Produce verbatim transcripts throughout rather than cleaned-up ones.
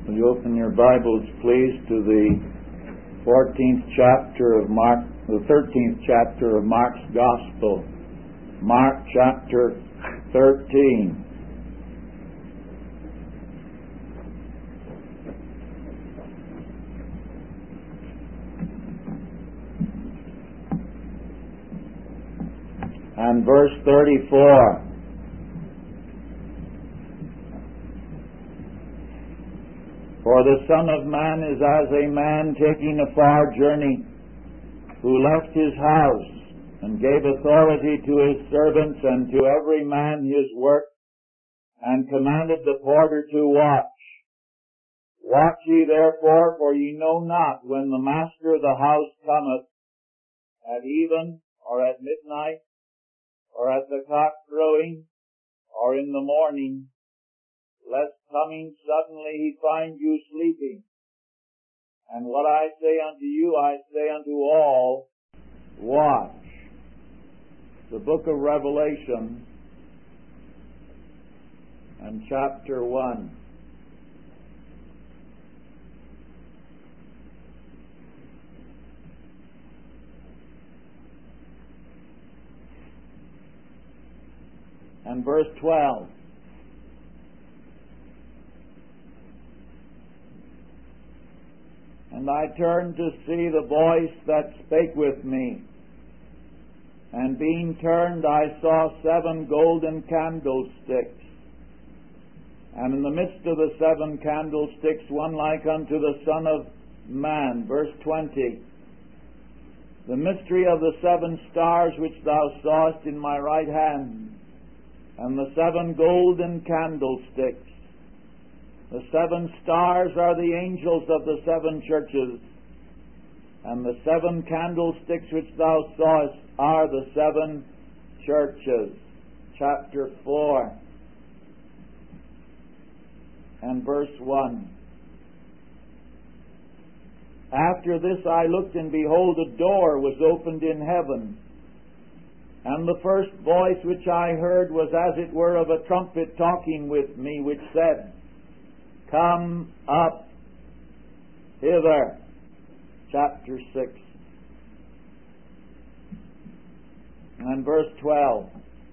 Will you open your Bibles, please, to the fourteenth chapter of Mark, the thirteenth chapter of Mark's Gospel. Mark chapter thirteen. And verse thirty-four. For the Son of Man is as a man taking a far journey, who left his house, and gave authority to his servants and to every man his work, and commanded the porter to watch. Watch ye therefore, for ye know not when the master of the house cometh, at even, or at midnight, or at the cock crowing, or in the morning, lest coming suddenly he find you sleeping. And what I say unto you, I say unto all, watch. The book of Revelation and chapter one. And verse twelve. And I turned to see the voice that spake with me. And being turned, I saw seven golden candlesticks. And in the midst of the seven candlesticks, one like unto the Son of Man. Verse twenty. The mystery of the seven stars which thou sawest in my right hand, and the seven golden candlesticks. The seven stars are the angels of the seven churches, and the seven candlesticks which thou sawest are the seven churches. Chapter four and verse one. After this I looked, and behold, a door was opened in heaven. And the first voice which I heard was as it were of a trumpet talking with me, which said, Come up hither. Chapter six. And verse twelve.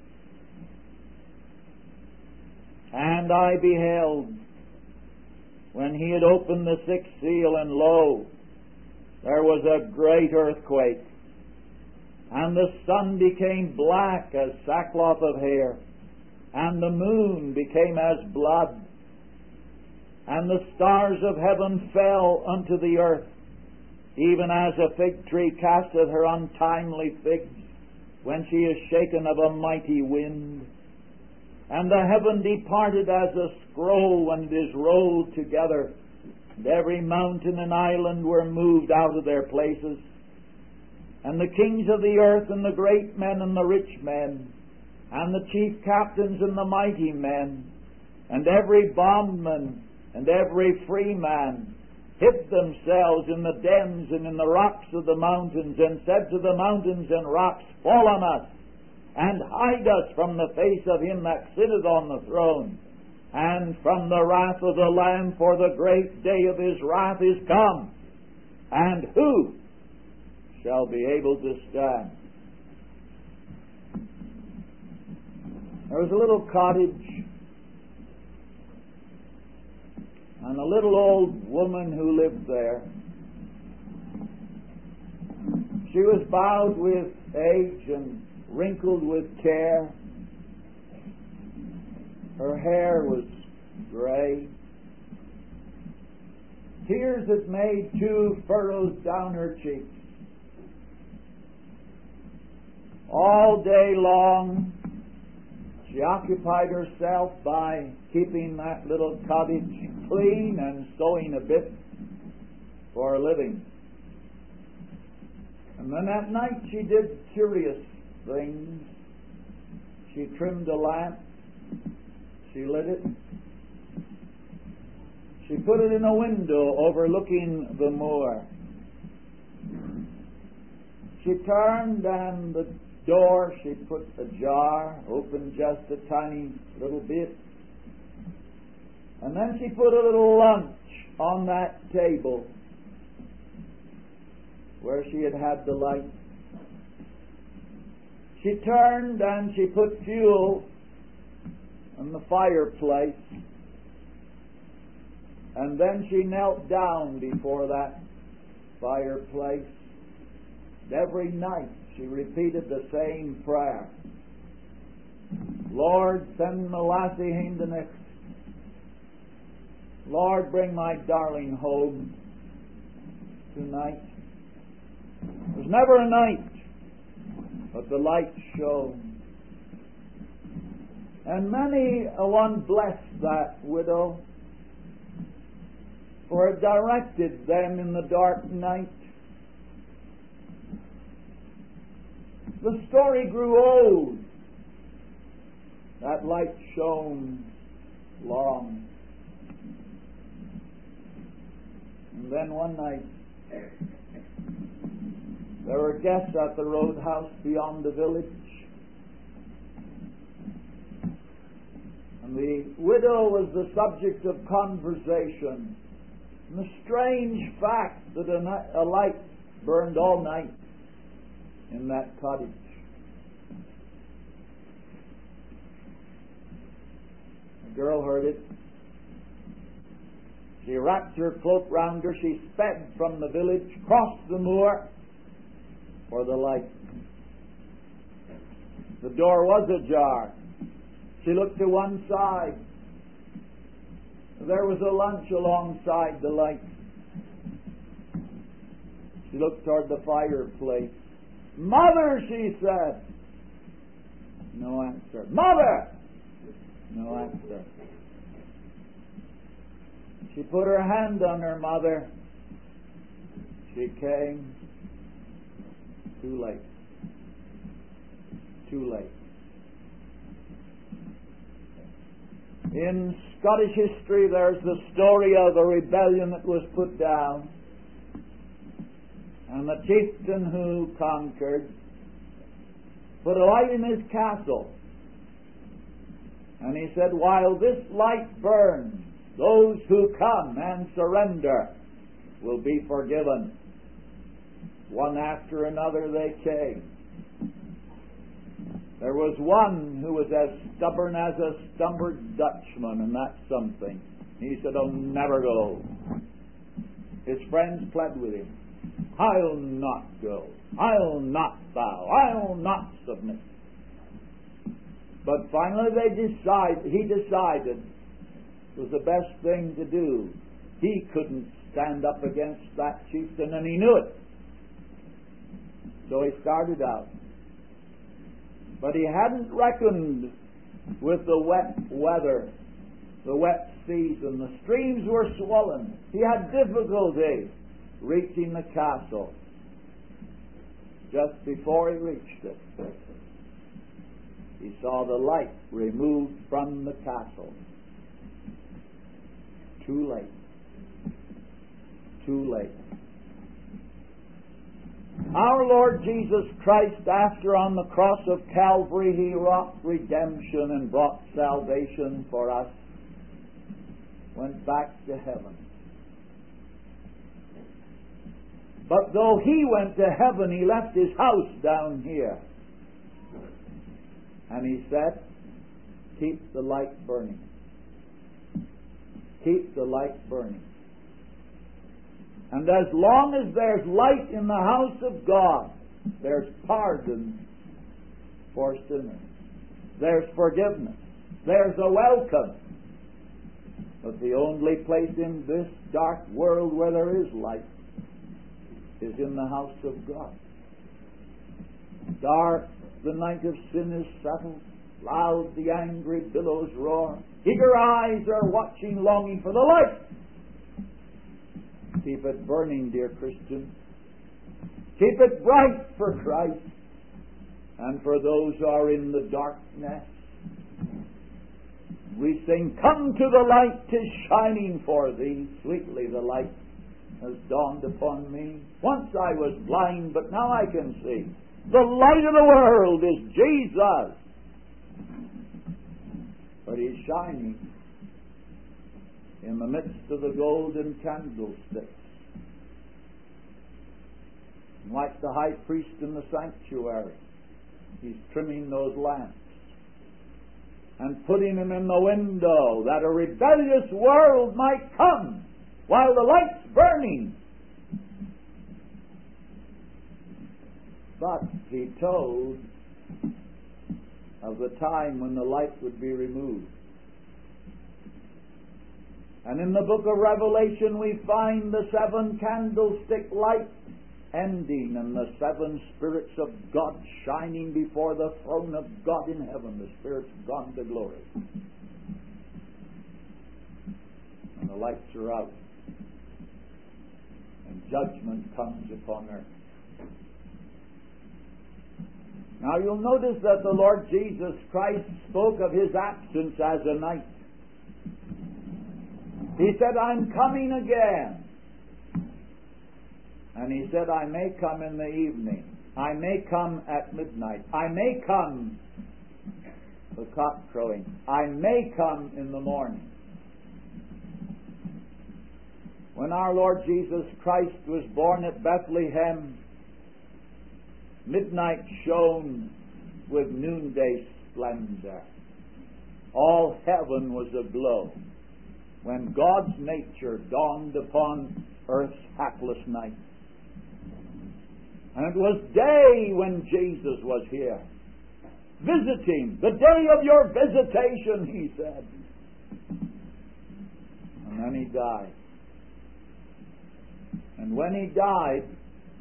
And I beheld, when he had opened the sixth seal, and lo, there was a great earthquake, and the sun became black as sackcloth of hair, and the moon became as blood, and the stars of heaven fell unto the earth, even as a fig tree casteth her untimely figs, when she is shaken of a mighty wind. And the heaven departed as a scroll when it is rolled together, and every mountain and island were moved out of their places. And the kings of the earth, and the great men, and the rich men, and the chief captains, and the mighty men, and every bondman, and every free man, hid themselves in the dens and in the rocks of the mountains, and said to the mountains and rocks, Fall on us, and hide us from the face of him that sitteth on the throne, and from the wrath of the Lamb, for the great day of his wrath is come. And who shall be able to stand? There was a little cottage, and a little old woman who lived there. She was bowed with age and wrinkled with care. Her hair was gray. Tears had made two furrows down her cheeks. All day long she occupied herself by keeping that little cottage clean and sewing a bit for a living. And then at night she did curious things. She trimmed a lamp. She lit it. She put it in a window overlooking the moor. She turned, and the door she put ajar, opened just a tiny little bit. And then she put a little lunch on that table where she had had the light. She turned and she put fuel on the fireplace, and then she knelt down before that fireplace. Every night she repeated the same prayer. Lord, send my lassie home the next. Lord, bring my darling home tonight. There's never a night but the light shone. And many a one blessed that widow, for it directed them in the dark night. The story grew old. That light shone long. And then one night, there were guests at the roadhouse beyond the village. And the widow was the subject of conversation. And the strange fact that a, night, a light burned all night in that cottage. The girl heard it. She wrapped her cloak round her. She sped from the village, crossed the moor for the light. The door was ajar. She looked to one side. There was a lunch alongside the light. She looked toward the fireplace. "Mother," she said. No answer. "Mother!" No answer. She put her hand on her mother. She came. Too late. Too late. In Scottish history, there's the story of a rebellion that was put down, and the chieftain who conquered put a light in his castle, and he said, "While this light burns, those who come and surrender will be forgiven." One after another they came. There was one who was as stubborn as a stubborn Dutchman, and that's something. He said, "I'll never go." His friends pled with him. "I'll not go. I'll not bow. I'll not submit." But finally they decide, he decided it was the best thing to do. He couldn't stand up against that chieftain, and he knew it. So he started out. But he hadn't reckoned with the wet weather, the wet season. The streams were swollen. He had difficulty reaching the castle. Just before he reached it, he saw the light removed from the castle. Too late. Too late. Our Lord Jesus Christ, after on the cross of Calvary He wrought redemption and brought salvation for us, went back to heaven. But though He went to heaven, He left His house down here. And He said, "Keep the light burning. Keep the light burning." And as long as there's light in the house of God, there's pardon for sinners. There's forgiveness. There's a welcome. But the only place in this dark world where there is light is in the house of God. Dark the night of sin is settled. Loud the angry billows roar. Eager eyes are watching, longing for the light. Keep it burning, dear Christian. Keep it bright for Christ and for those who are in the darkness. We sing, "Come to the light, 'tis shining for thee. Sweetly the light has dawned upon me. Once I was blind, but now I can see. The light of the world is Jesus." But He's shining. in the midst of the golden candlesticks. And like the high priest in the sanctuary, he's trimming those lamps and putting them in the window that a rebellious world might come while the light's burning. But he told of the time when the light would be removed. And in the book of Revelation we find the seven candlestick light ending and the seven spirits of God shining before the throne of God in heaven. The spirits gone to glory. And the lights are out. And judgment comes upon earth. Now you'll notice that the Lord Jesus Christ spoke of his absence as a night. He said, I'm coming again. And he said, I may come in the evening. I may come at midnight. I may come the cock crowing. I may come in the morning. When our Lord Jesus Christ was born at Bethlehem, midnight shone with noonday splendor. All heaven was aglow when God's nature dawned upon earth's hapless night. And it was day when Jesus was here, visiting, the day of your visitation, he said. And then he died. And when he died,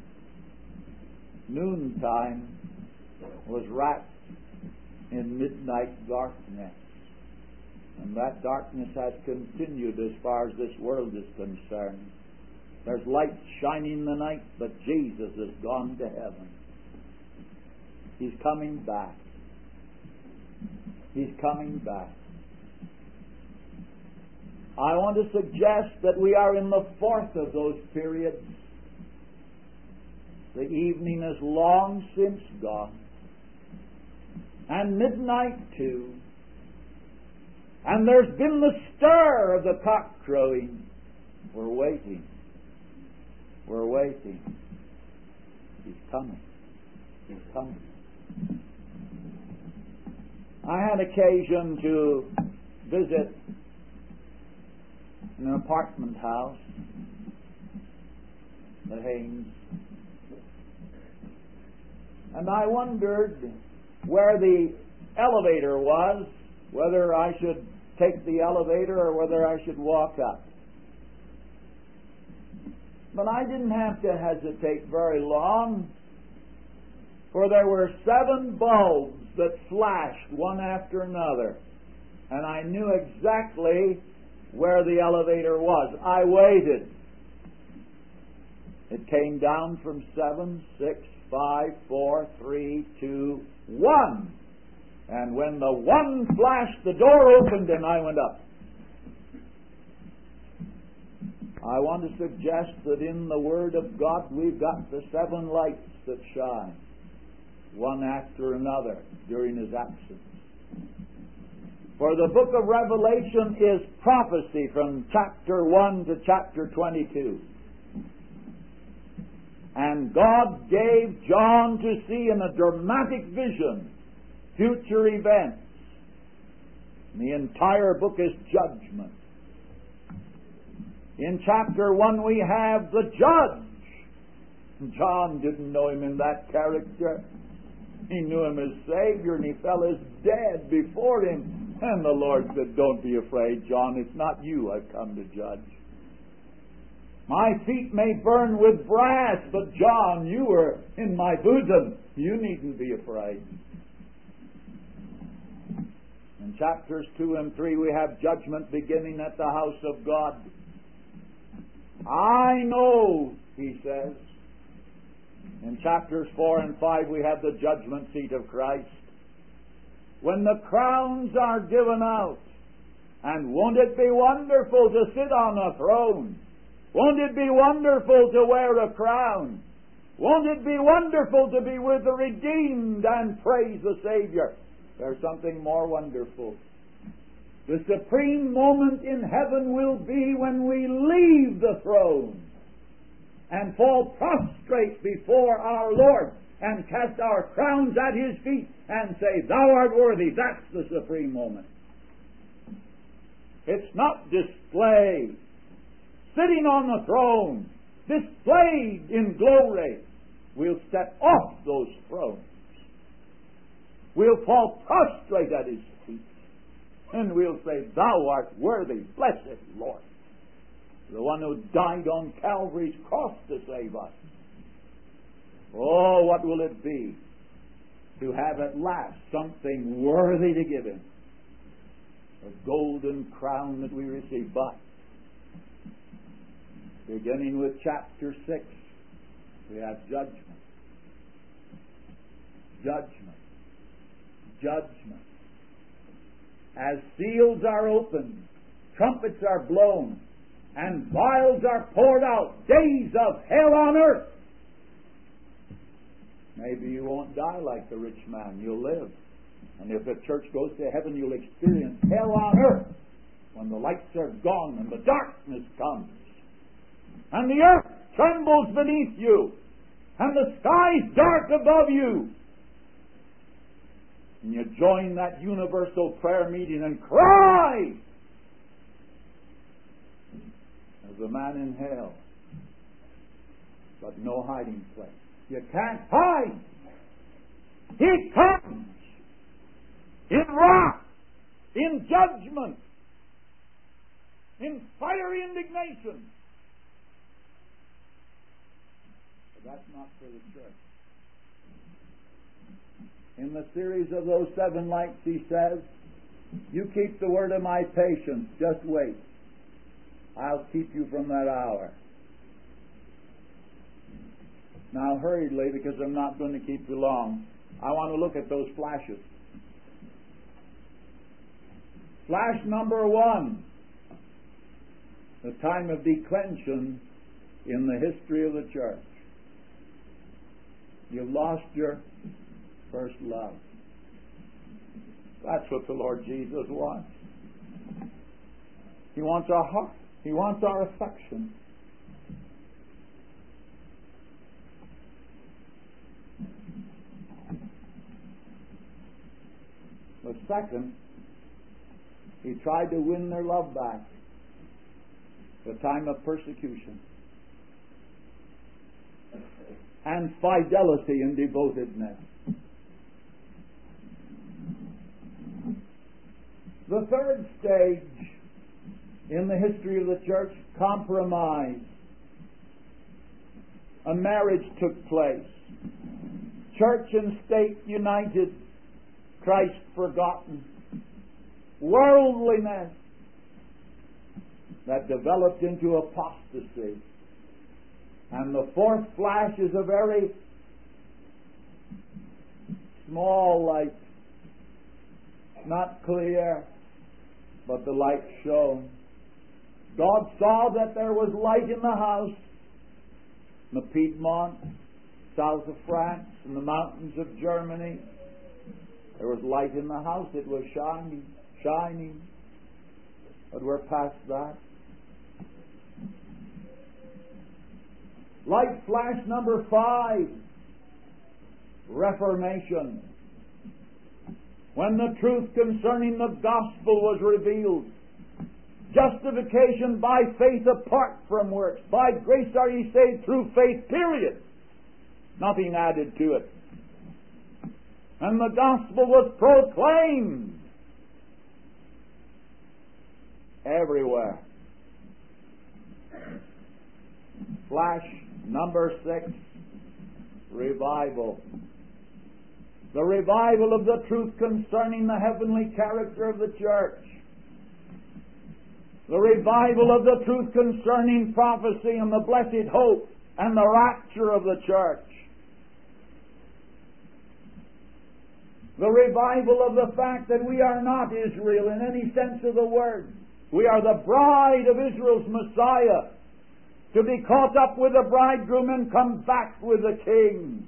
noontime was wrapped in midnight darkness. And that darkness has continued as far as this world is concerned. There's light shining in the night, but Jesus has gone to heaven. He's coming back. He's coming back. I want to suggest that we are in the fourth of those periods. The evening is long since gone, and midnight too. And there's been the stir of the cock crowing. We're waiting. We're waiting. He's coming. He's coming. I had occasion to visit an apartment house, the Haynes, and I wondered where the elevator was, whether I should take the elevator or whether I should walk up. But I didn't have to hesitate very long, for there were seven bulbs that flashed one after another, and I knew exactly where the elevator was. I waited. It came down from seven, six, five, four, three, two, one. And when the one flashed, the door opened and I went up. I want to suggest that in the Word of God we've got the seven lights that shine, one after another, during His absence. For the book of Revelation is prophecy from chapter one to chapter twenty-two. And God gave John to see in a dramatic vision future events. And the entire book is judgment. In chapter one we have the judge. John didn't know him in that character. He knew him as Savior, and he fell as dead before him. And the Lord said, don't be afraid, John. It's not you I've come to judge. My feet may burn with brass, but John, you are in my bosom. You needn't be afraid. In chapters two and three we have judgment beginning at the house of God. I know, he says. In chapters four and five we have the judgment seat of Christ. When the crowns are given out, and won't it be wonderful to sit on a throne? Won't it be wonderful to wear a crown? Won't it be wonderful to be with the redeemed and praise the Savior? There's something more wonderful. The supreme moment in heaven will be when we leave the throne and fall prostrate before our Lord and cast our crowns at His feet and say, Thou art worthy. That's the supreme moment. It's not display, sitting on the throne, displayed in glory. We'll step off those thrones. We'll fall prostrate at His feet. And we'll say, Thou art worthy, blessed Lord, the one who died on Calvary's cross to save us. Oh, what will it be to have at last something worthy to give Him? A golden crown that we receive. But, beginning with chapter six, we have judgment. Judgment. Judgment. As seals are opened, trumpets are blown, and vials are poured out, days of hell on earth. Maybe you won't die like the rich man. You'll live. And if the church goes to heaven, you'll experience hell on earth when the lights are gone and the darkness comes. And the earth trembles beneath you. And the sky's dark above you. And you join that universal prayer meeting and cry as a man in hell. But no hiding place. You can't hide. He comes in wrath, in judgment, in fiery indignation. But that's not for the church. In the series of those seven lights, he says, you keep the word of my patience, just wait. I'll keep you from that hour. Now hurriedly, because I'm not going to keep you long, I want to look at those flashes. Flash number one, the time of declension in the history of the church. You've lost your first love. That's what the Lord Jesus wants. He wants our heart. He wants our affection. The second, he tried to win their love back. The time of persecution. And fidelity and devotedness. The third stage in the history of the church, compromise. A marriage took place. Church and state united. Christ forgotten. Worldliness that developed into apostasy. And the fourth flash is a very small light. Not clear, but the light shone. God saw that there was light in the house. In the Piedmont, south of France, in the mountains of Germany, there was light in the house. It was shining, shining. But we're past that. Light flash number five, Reformation. When the truth concerning the gospel was revealed. Justification by faith apart from works. By grace are ye saved through faith, period. Nothing added to it. And the gospel was proclaimed everywhere. Flash number six, revival. The revival of the truth concerning the heavenly character of the church. The revival of the truth concerning prophecy and the blessed hope and the rapture of the church. The revival of the fact that we are not Israel in any sense of the word. We are the bride of Israel's Messiah, to be caught up with the bridegroom and come back with the king.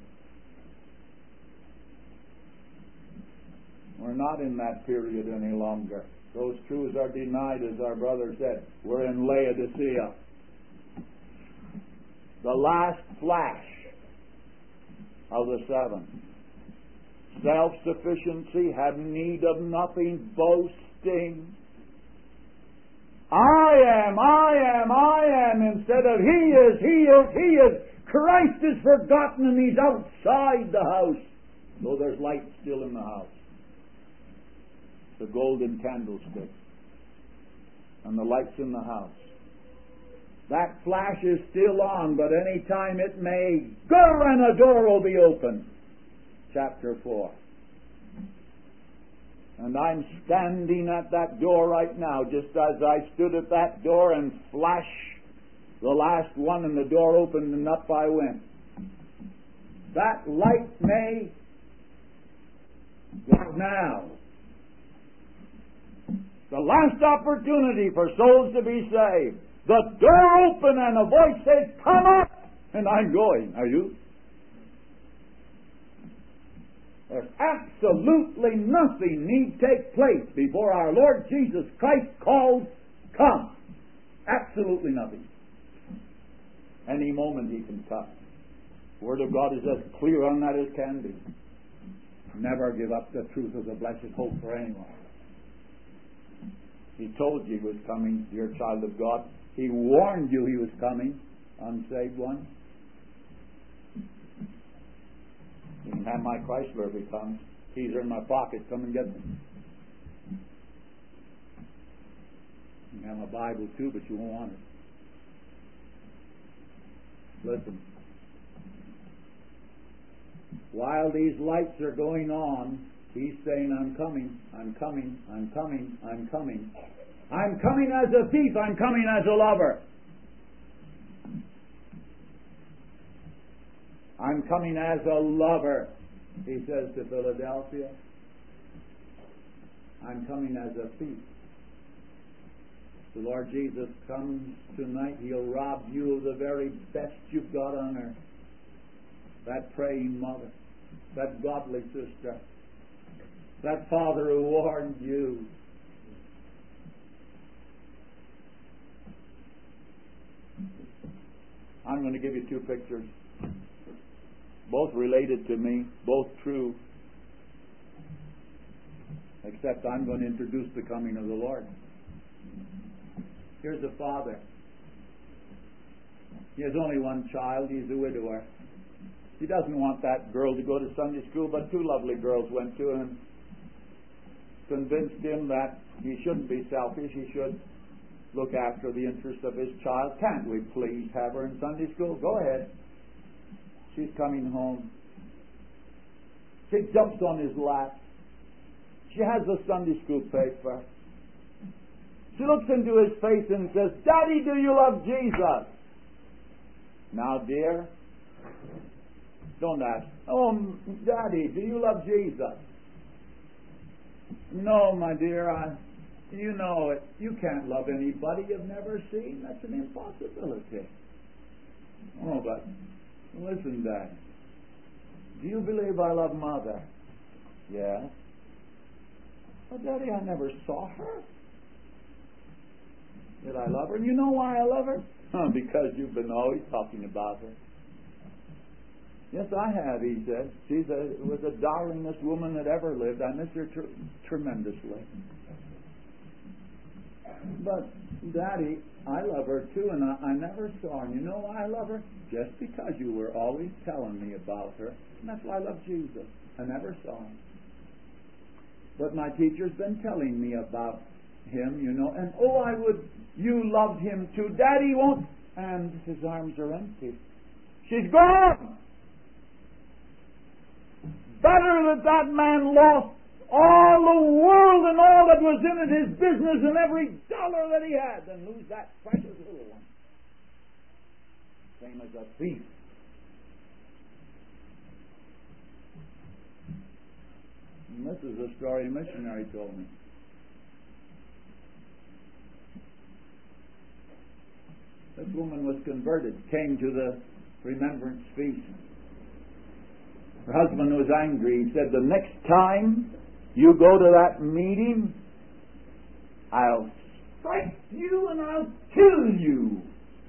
We're not in that period any longer. Those truths are denied, as our brother said. We're in Laodicea. The last flash of the seven. Self-sufficiency, have need of nothing, boasting. I am, I am, I am, instead of he is, he is, he is. Christ is forgotten and he's outside the house, though there's light still in the house. The golden candlestick and the lights in the house. That flash is still on, but any time it may go and a door will be open. Chapter four. And I'm standing at that door right now, just as I stood at that door, and flash, the last one, and the door opened and up I went. That light may go now. The last opportunity for souls to be saved. The door open and a voice says, come up! And I'm going. Are you? There's absolutely nothing need take place before our Lord Jesus Christ calls, come. Absolutely nothing. Any moment he can come. The Word of God is as clear on that as can be. Never give up the truth of the blessed hope for anyone. He told you he was coming, dear child of God. He warned you he was coming, unsaved one. You can have my Chrysler if he comes. Keys are in my pocket. Come and get them. You can have my Bible too, but you won't want it. Listen. While these lights are going on, he's saying, I'm coming, I'm coming, I'm coming, I'm coming. I'm coming as a thief, I'm coming as a lover. I'm coming as a lover, he says to Philadelphia. I'm coming as a thief. The Lord Jesus comes tonight, he'll rob you of the very best you've got on earth. That praying mother, that godly sister, that father who warned you. I'm going to give you two pictures, both related to me, both true, except I'm going to introduce the coming of the Lord. Here's a father. He has only one child. He's a widower. He doesn't want that girl to go to Sunday school, but two lovely girls went to him, convinced him that he shouldn't be selfish. He should look after the interest of his child. Can't we please have her in Sunday school? Go ahead. She's coming home. She jumps on his lap. She has the Sunday school paper. She looks into his face and says, Daddy, do you love Jesus? Now, dear, don't ask, oh, Daddy, do you love Jesus? No, my dear, I, you know it. You can't love anybody you've never seen. That's an impossibility. Oh, but listen, Dad. Do you believe I love Mother? Yes. Oh, Daddy, I never saw her. Did I love her? And you know why I love her? Huh, because you've been always talking about her. Yes, I have, he said. She was the darlingest woman that ever lived. I miss her tr- tremendously. But, Daddy, I love her too, and I, I never saw her. And you know why I love her? Just because you were always telling me about her. And that's why I love Jesus. I never saw him. But my teacher's been telling me about him, you know. And, oh, I would, you loved him too. Daddy won't. And his arms are empty. She's gone. Better that that man lost all the world and all that was in it, his business and every dollar that he had, than lose that precious little one. Same as a thief. And this is a story a missionary told me. This woman was converted, came to the remembrance feast. Her husband was angry. He said, the next time you go to that meeting, I'll strike you and I'll kill you.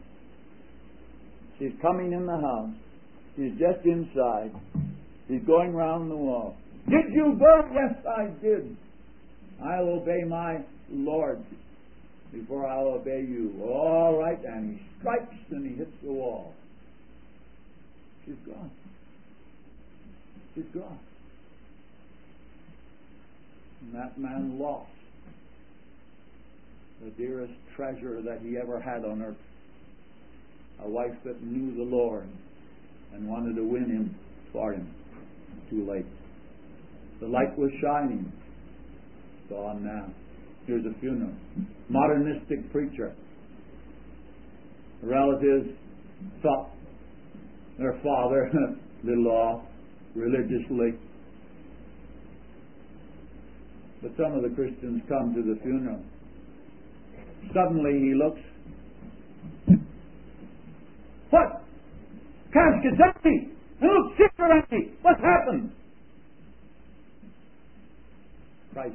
She's coming in the house. She's just inside. She's going round the wall. Did you go? Yes, I did. I'll obey my Lord before I'll obey you. All right, and he strikes and he hits the wall. She's gone. She's gone. And that man lost the dearest treasure that he ever had on earth. A wife that knew the Lord and wanted to win him for him. Too late. The light was shining. It's gone now. Here's a funeral. Modernistic preacher. The relatives thought their father little off religiously. But some of the Christians come to the funeral. Suddenly he looks. What? Casket's empty! And look, seats are empty! What's happened? Christ.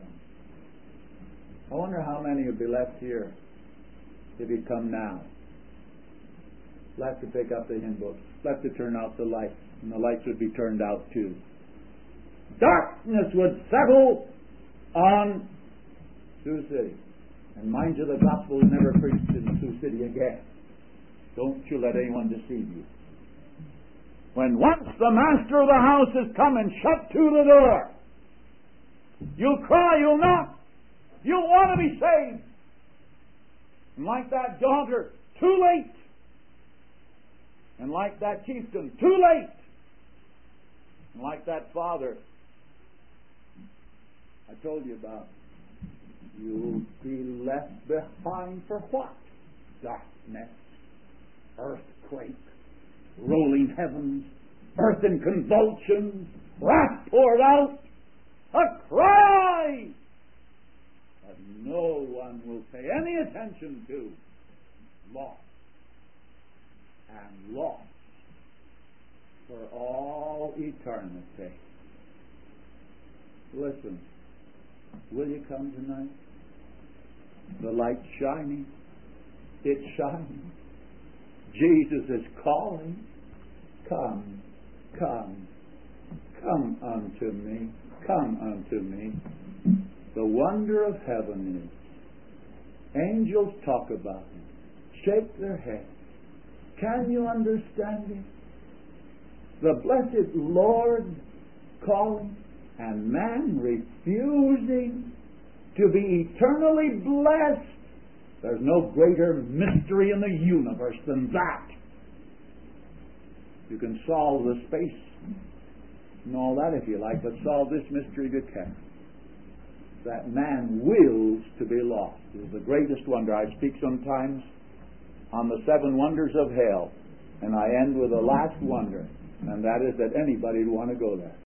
I wonder how many would be left here if he'd come now. Left to pick up the hymn books. Left to turn out the lights. And the lights would be turned out too. Darkness would settle on Sioux City. And mind you, the gospel is never preached in Sioux City again. Don't you let anyone deceive you. When once the master of the house has come and shut to the door, you'll cry, you'll knock, you'll want to be saved. And like that daughter, too late. And like that chieftain, too late. And like that father I told you about, you'll be left behind for what? Darkness, earthquake, rolling heavens, earth in convulsions, wrath poured out, a cry that no one will pay any attention to. Lost and lost for all eternity. Listen, will you come tonight? The light's shining. It's shining. Jesus is calling. Come, come, come unto me. Come unto me. The wonder of heaven is, angels talk about him, shake their heads. Can you understand him? The blessed Lord calling, and man refusing to be eternally blessed. There's no greater mystery in the universe than that. You can solve the space and all that if you like, but solve this mystery you can. That man wills to be lost is the greatest wonder. I speak sometimes on the seven wonders of hell, and I end with the last wonder, and that is that anybody would want to go there.